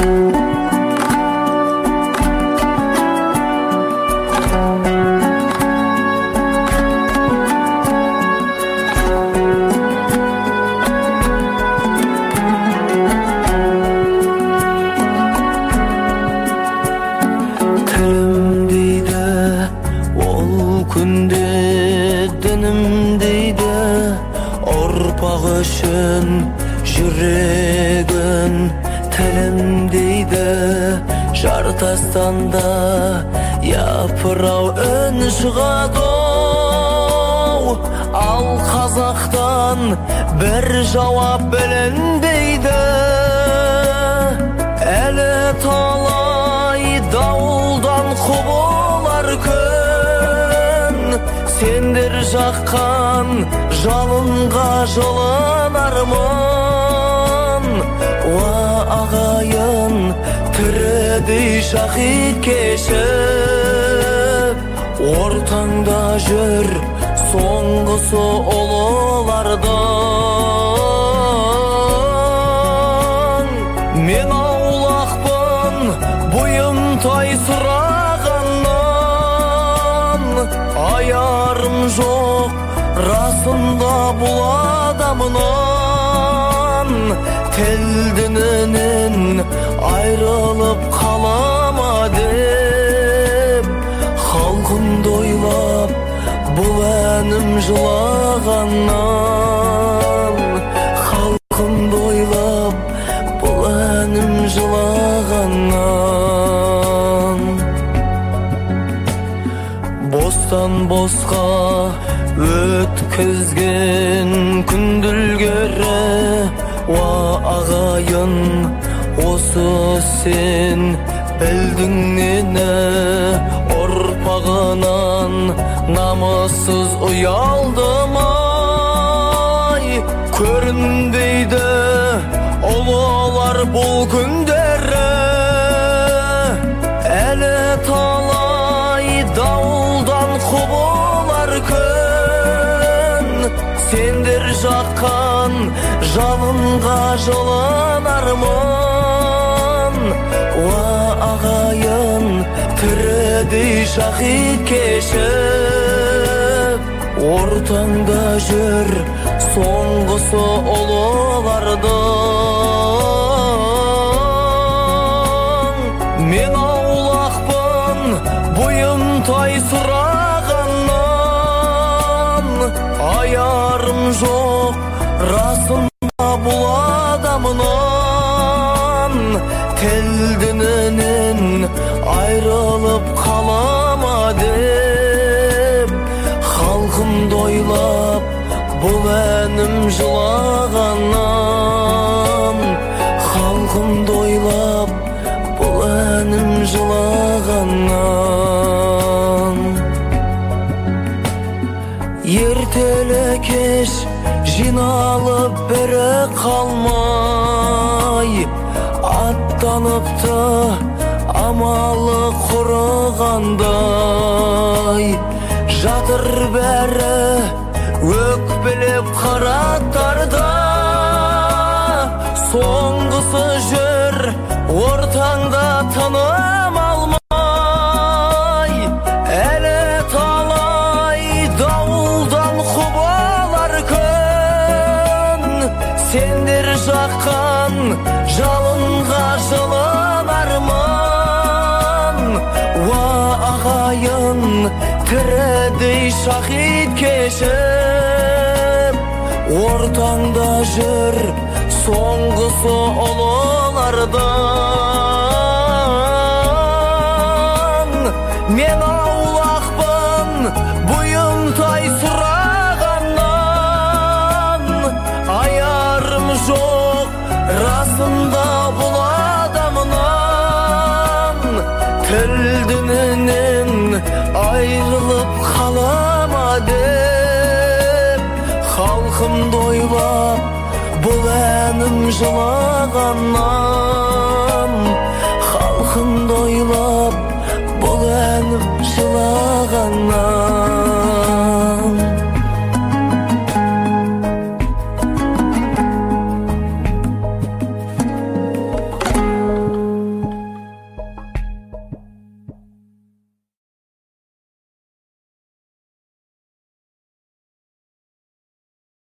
Жүрегін тілім дейді жартастанда япырау үн шығады ал қазақтан бір жауап білінбейді әлі талай дауылдан құбылар күн сендер жаққан жалынға жылынармын уа ағайын тірідей шахид кешіп ортаңда жүр соңғысы ұлылардың мен аулақпын бұйымтай сұрағаннан аярым жоқ расында бұл адамнан тіл дінінен айрылып қалама деп халқымды ойлап бұл әнім жылағаннан халқымды ойлап бұл әнім жылағаннан бостан босқа өткізген күнділгері уа ағайын осы сен білдің нені ұрпағынан намыссыз ұялдым-ай көрінбейді ұлылар бұл күндері әлі талай дауылдан құбылар күн сендер жаққан жалынға жылынармын уа ағайын тірідей шахид кешіп ортаңда жүр соңғысы ұлылардың мен аулақпын бұйымтай сұрағаннан аярым жоқ расында бұл адамнан тіл дінінен айрылып қалама деп халқымды ойлап бұл әнім жылағаннан халқымды ойлап бұл әнім жылағаннан ертелі кеш жиналып бірі қалмай аттаныпты амалы құрығандай жатыр бәрі өкпелеп қараттарда соңғысы жүр ортаңда тыным алмай әлі талай дауылдан құбылар күн сендер жаққан жалынға жылынармын уа ағайын тірідей шахид кешіп ортаңда жүр соңғысы ұлылардың мен аулақпын бұйымтай сұрағаннан аярым жоқ расында бұл адамнан тіл дінінен айрылып қалама деп халқымды ойлап бұл әнім жылағаннан